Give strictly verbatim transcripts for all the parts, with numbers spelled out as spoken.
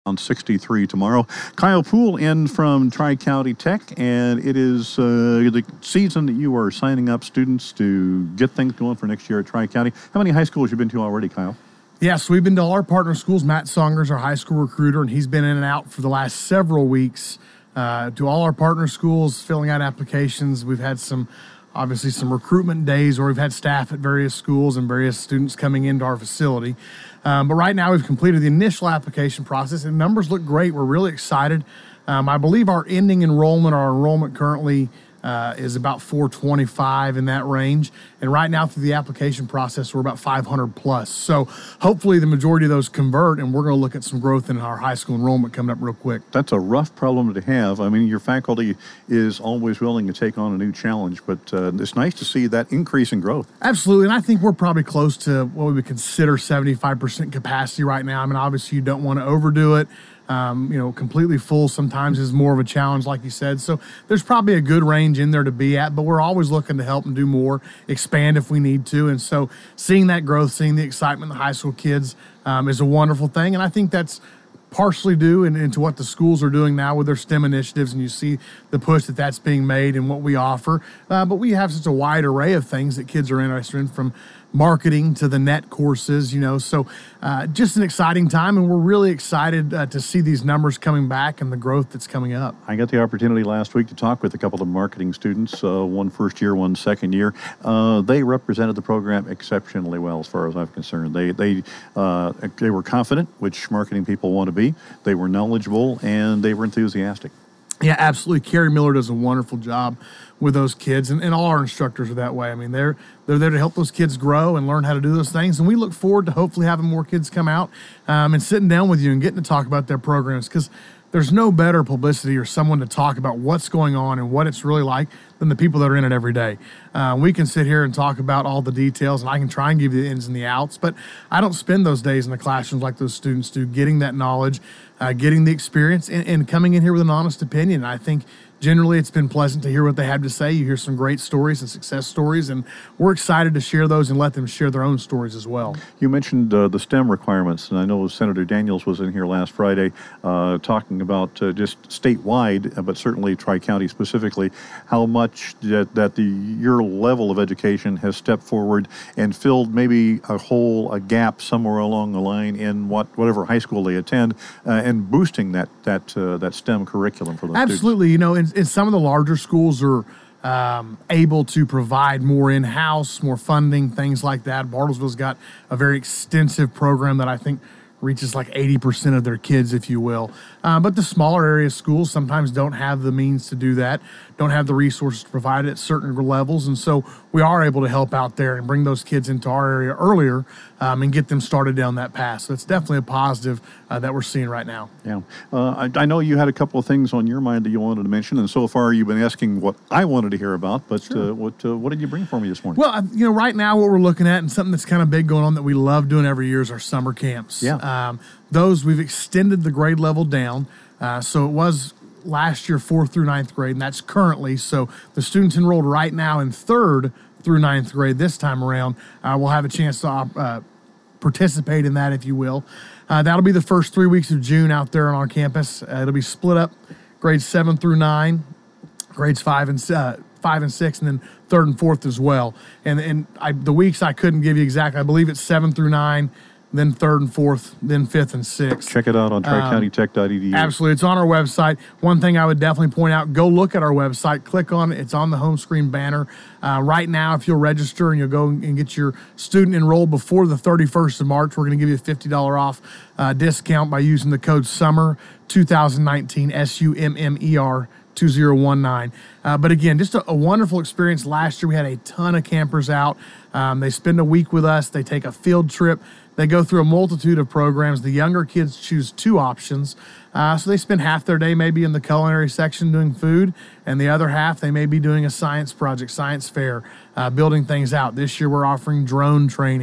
on sixty-three tomorrow. Kyle Poole in from Tri-County Tech, and it is uh, the season that you are signing up students to get things going for next year at Tri-County. How many high schools have you been to already, Kyle? Yes, we've been to all our partner schools. Matt Songer's our high school recruiter, and he's been in and out for the last several weeks uh, to all our partner schools, filling out applications. We've had some, obviously, some recruitment days where we've had staff at various schools and various students coming into our facility. Um, but right now we've completed the initial application process, and numbers look great. We're really excited. Um, I believe our ending enrollment, our enrollment currently uh, is about four twenty-five in that range. And right now through the application process, we're about five hundred plus. So hopefully the majority of those convert, and we're going to look at some growth in our high school enrollment coming up real quick. That's a rough problem to have. I mean, your faculty is always willing to take on a new challenge, but uh, it's nice to see that increase in growth. Absolutely, and I think we're probably close to what we would consider seventy-five percent capacity right now. I mean, obviously you don't want to overdo it. Um, you know, completely full sometimes is more of a challenge, like you said. So there's probably a good range in there to be at, but we're always looking to help and do more, expand if we need to. And so seeing that growth, seeing the excitement in the high school kids um, is a wonderful thing. And I think that's partially due in, into what the schools are doing now with their STEM initiatives, and you see the push that that's being made and what we offer. Uh, but we have such a wide array of things that kids are interested in, from marketing to the net courses, you know, so uh, just an exciting time, and we're really excited uh, to see these numbers coming back and the growth that's coming up. I got the opportunity last week to talk with a couple of marketing students, uh, one first year, one second year. Uh, they represented the program exceptionally well as far as I'm concerned. They they uh, they were confident, which marketing people want to be. They were knowledgeable, and they were enthusiastic. Yeah, absolutely. Carrie Miller does a wonderful job with those kids, and, and all our instructors are that way. I mean, they're they're there to help those kids grow and learn how to do those things, and we look forward to hopefully having more kids come out um, and sitting down with you and getting to talk about their programs, because there's no better publicity or someone to talk about what's going on and what it's really like than the people that are in it every day. Uh, we can sit here and talk about all the details, and I can try and give you the ins and the outs, but I don't spend those days in the classrooms like those students do, getting that knowledge, uh, getting the experience, and, and coming in here with an honest opinion. I think generally it's been pleasant to hear what they have to say. You hear some great stories and success stories, and we're excited to share those and let them share their own stories as well. You mentioned uh, the STEM requirements, and I know Senator Daniels was in here last Friday uh, talking about uh, just statewide, uh, but certainly Tri-County specifically, how much that, that the your level of education has stepped forward and filled maybe a hole, a gap somewhere along the line in what whatever high school they attend, uh, and boosting that that uh, that STEM curriculum for those Absolutely. students. You know, and, and some of the larger schools are um, able to provide more in-house, more funding, things like that. Bartlesville's got a very extensive program that I think reaches like eighty percent of their kids, if you will. Uh, but the smaller area schools sometimes don't have the means to do that, don't have the resources to provide it at certain levels. And so we are able to help out there and bring those kids into our area earlier um, and get them started down that path. So it's definitely a positive uh, that we're seeing right now. Yeah. Uh, I, I know you had a couple of things on your mind that you wanted to mention, and so far you've been asking what I wanted to hear about, but Sure. uh, what uh, what did you bring for me this morning? Well, you know, right now what we're looking at, and something that's kind of big going on that we love doing every year, is our summer camps. Yeah. Um, those, we've extended the grade level down. Uh, so it was last year fourth through ninth grade, and that's currently. So the students enrolled right now in third through ninth grade this time around uh, will have a chance to uh, participate in that, if you will. Uh, that'll be the first three weeks of June out there on our campus. Uh, it'll be split up, grades seven through nine, grades five and uh, five and six, and then third and fourth as well. And and I, the weeks I couldn't give you exactly. I believe it's seven through nine, then third and fourth, then fifth and sixth. Check it out on tri county tech dot e d u. Um, absolutely. It's on our website. One thing I would definitely point out, go look at our website, click on it. It's on the home screen banner. Uh, right now, if you'll register and you'll go and get your student enrolled before the thirty-first of March, we're going to give you a fifty dollars off uh, discount by using the code SUMMER twenty nineteen, S U M M E R two zero one nine. Uh, but again, just a, a wonderful experience. Last year, we had a ton of campers out. Um, they spend a week with us. They take a field trip. They go through a multitude of programs. The younger kids choose two options. Uh, so they spend half their day maybe in the culinary section doing food, and the other half they may be doing a science project, science fair, uh, building things out. This year we're offering drone training.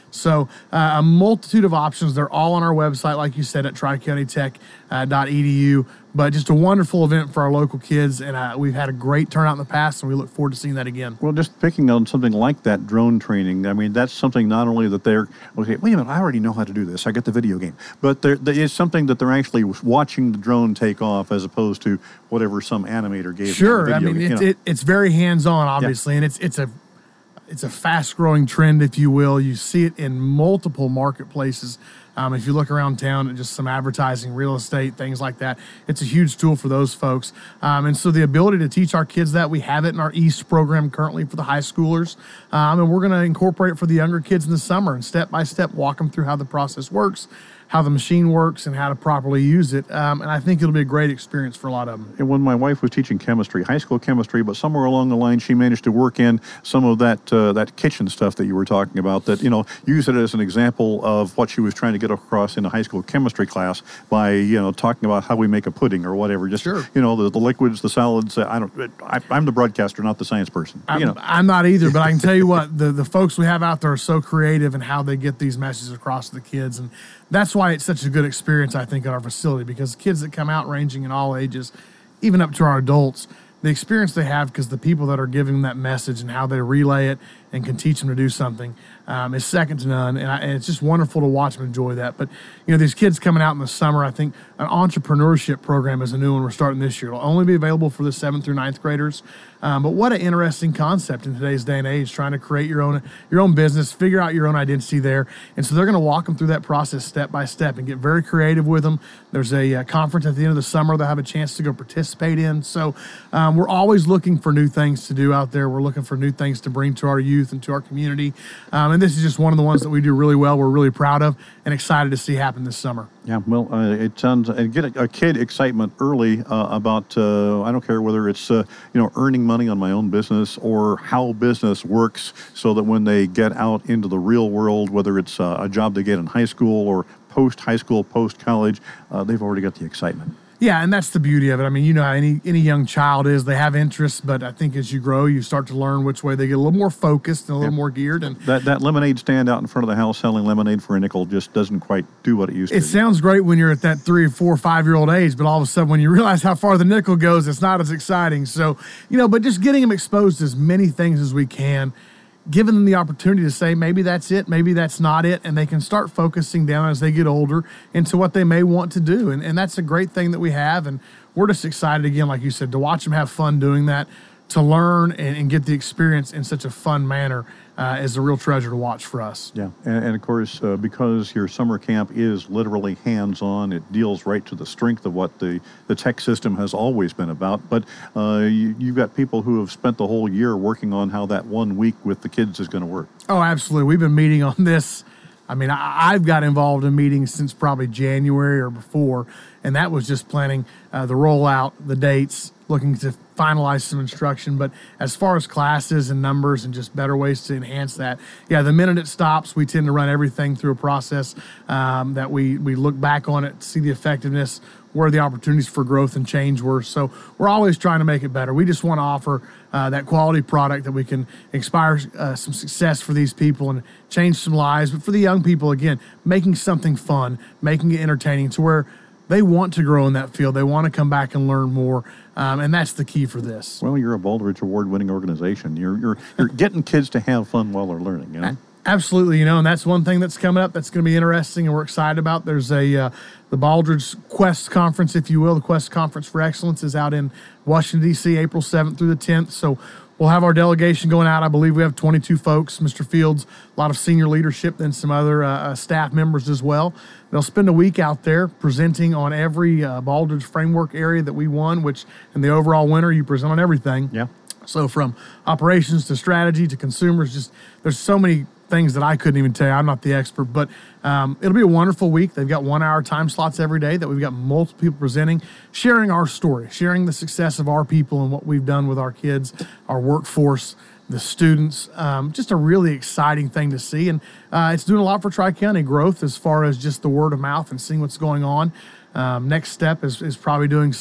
So uh, a multitude of options. They're all on our website, like you said, at tri county tech dot e d u. But just a wonderful event for our local kids, and uh, we've had a great turnout in the past, and we look forward to seeing that again. Well, just picking on something like that drone training, I mean, that's something not only that they're, okay, wait a minute, I already know how to do this. I got the video game. But there, there is something that they're actually watching the drone take off as opposed to whatever some animator gave them. Sure. I mean, game, it's, you know. it, it's very hands-on, obviously, yeah. and it's it's a it's a fast-growing trend, if you will. You see it in multiple marketplaces. Um, if you look around town at just some advertising, real estate, things like that, it's a huge tool for those folks. Um, and so the ability to teach our kids that, we have it in our East program currently for the high schoolers. Um, and we're going to incorporate it for the younger kids in the summer and step by step walk them through how the process works, how the machine works, and how to properly use it. Um, and I think it'll be a great experience for a lot of them. And when my wife was teaching chemistry, high school chemistry, but somewhere along the line, she managed to work in some of that uh, that kitchen stuff that you were talking about, that, you know, use it as an example of what she was trying to get across in a high school chemistry class by, you know, talking about how we make a pudding or whatever. Just, sure. you know, the, the liquids, the solids. I don't, I, I'm the broadcaster, not the science person. I'm, you know. I'm not either, but I can tell you what, the, the folks we have out there are so creative in how they get these messages across to the kids. And that's why it's such a good experience, I think, at our facility, because kids that come out ranging in all ages, even up to our adults, the experience they have because the people that are giving that message and how they relay it and can teach them to do something um, is second to none. And, I, and it's just wonderful to watch them enjoy that. But, you know, these kids coming out in the summer, I think an entrepreneurship program is a new one we're starting this year. It'll only be available for the seventh through ninth graders. Um, but what an interesting concept in today's day and age, trying to create your own your own business, figure out your own identity there. And so they're going to walk them through that process step by step and get very creative with them. There's a uh, conference at the end of the summer they'll have a chance to go participate in. So um, we're always looking for new things to do out there. We're looking for new things to bring to our youth and to our community. Um, and this is just one of the ones that we do really well. We're really proud of and excited to see happen this summer. Yeah, well, uh, it sounds, and get a, a kid excitement early uh, about, uh, I don't care whether it's, uh, you know, earning money on my own business or how business works, so that when they get out into the real world, whether it's uh, a job they get in high school or post-high school, post-college, uh, they've already got the excitement. Yeah, and that's the beauty of it. I mean, you know how any, any young child is. They have interests, but I think as you grow, you start to learn which way they get a little more focused and a little yeah. more geared. And that, that lemonade stand out in front of the house selling lemonade for a nickel just doesn't quite do what it used it to. It sounds great when you're at that three or four or five-year-old age, but all of a sudden when you realize how far the nickel goes, it's not as exciting. So, you know, but just getting them exposed to as many things as we can, giving them the opportunity to say, maybe that's it, maybe that's not it, and they can start focusing down as they get older into what they may want to do. And, and that's a great thing that we have, and we're just excited, again, like you said, to watch them have fun doing that, to learn and, and get the experience in such a fun manner uh, is a real treasure to watch for us. Yeah, and, and of course, uh, because your summer camp is literally hands-on, it deals right to the strength of what the, the tech system has always been about. But uh, you, you've got people who have spent the whole year working on how that one week with the kids is going to work. Oh, absolutely. We've been meeting on this. I mean, I, I've got involved in meetings since probably January or before, and that was just planning uh, the rollout, the dates, looking to finalize some instruction. But as far as classes and numbers and just better ways to enhance that, yeah, the minute it stops, we tend to run everything through a process um, that we, we look back on it, see the effectiveness, where the opportunities for growth and change were. So we're always trying to make it better. We just want to offer uh, that quality product that we can inspire uh, some success for these people and change some lives. But for the young people, again, making something fun, making it entertaining to where they want to grow in that field. They want to come back and learn more, um, and that's the key for this. Well, you're a Baldrige Award-winning organization. You're you're you're getting kids to have fun while they're learning, you know? Absolutely, you know, and that's one thing that's coming up that's going to be interesting and we're excited about. There's a uh, the Baldrige Quest Conference, if you will. The Quest Conference for Excellence is out in Washington, D C, April seventh through the tenth. So we'll have our delegation going out. I believe we have twenty-two folks, Mister Fields, a lot of senior leadership, and some other uh, staff members as well. They'll spend a week out there presenting on every uh, Baldrige framework area that we won, which in the overall winner, you present on everything. Yeah. So from operations to strategy to consumers, just there's so many things that I couldn't even tell you. I'm not the expert, but um, it'll be a wonderful week. They've got one-hour time slots every day that we've got multiple people presenting, sharing our story, sharing the success of our people and what we've done with our kids, our workforce, the students. Um, just a really exciting thing to see. And uh, it's doing a lot for Tri-County growth as far as just the word of mouth and seeing what's going on. Um, next step is, is probably doing some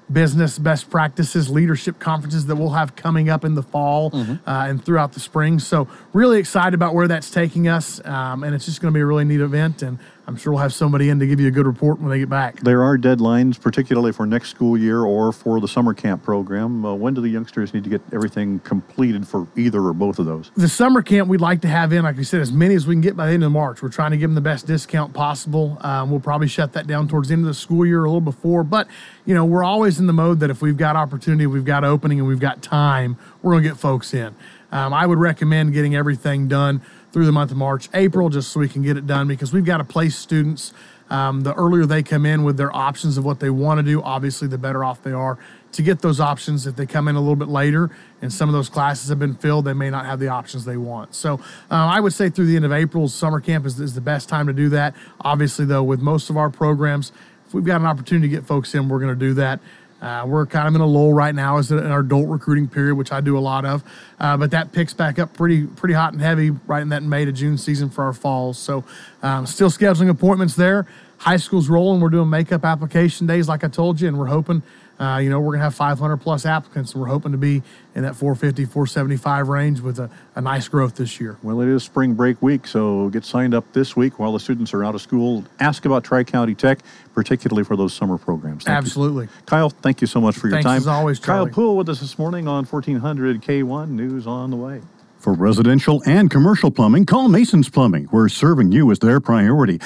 business best practices, leadership conferences that we'll have coming up in the fall mm-hmm. uh, and throughout the spring. So really excited about where that's taking us, um, and it's just going to be a really neat event, and I'm sure we'll have somebody in to give you a good report when they get back. There are deadlines, particularly for next school year or for the summer camp program. Uh, when do the youngsters need to get everything completed for either or both of those? The summer camp we'd like to have in, like we said, as many as we can get by the end of March. We're trying to give them the best discount possible. Um, we'll probably shut that down towards the end of the school year, a little before. But, you know, we're always in the mode that if we've got opportunity, we've got opening, and we've got time, we're going to get folks in. Um, I would recommend getting everything done through the month of March, April, just so we can get it done, because we've got to place students. Um, the earlier they come in with their options of what they want to do, obviously the better off they are to get those options. If they come in a little bit later and some of those classes have been filled, they may not have the options they want. So uh, I would say through the end of April, summer camp is, is the best time to do that. Obviously, though, with most of our programs, if we've got an opportunity to get folks in, we're going to do that. Uh, we're kind of in a lull right now as in our adult recruiting period, which I do a lot of, uh, but that picks back up pretty pretty hot and heavy right in that May to June season for our falls. So um, still scheduling appointments there. High school's rolling. We're doing makeup application days, like I told you, and we're hoping, uh, you know, we're going to have five hundred plus applicants, and we're hoping to be in that four fifty, four seventy-five range with a, a nice growth this year. Well, it is spring break week, so get signed up this week while the students are out of school. Ask about Tri-County Tech, particularly for those summer programs. Thank Absolutely. You. Kyle, thank you so much for your Thanks time. as always, Charlie. Kyle Poole with us this morning on fourteen hundred K one News on the Way. For residential and commercial plumbing, call Mason's Plumbing. We're serving you as their priority.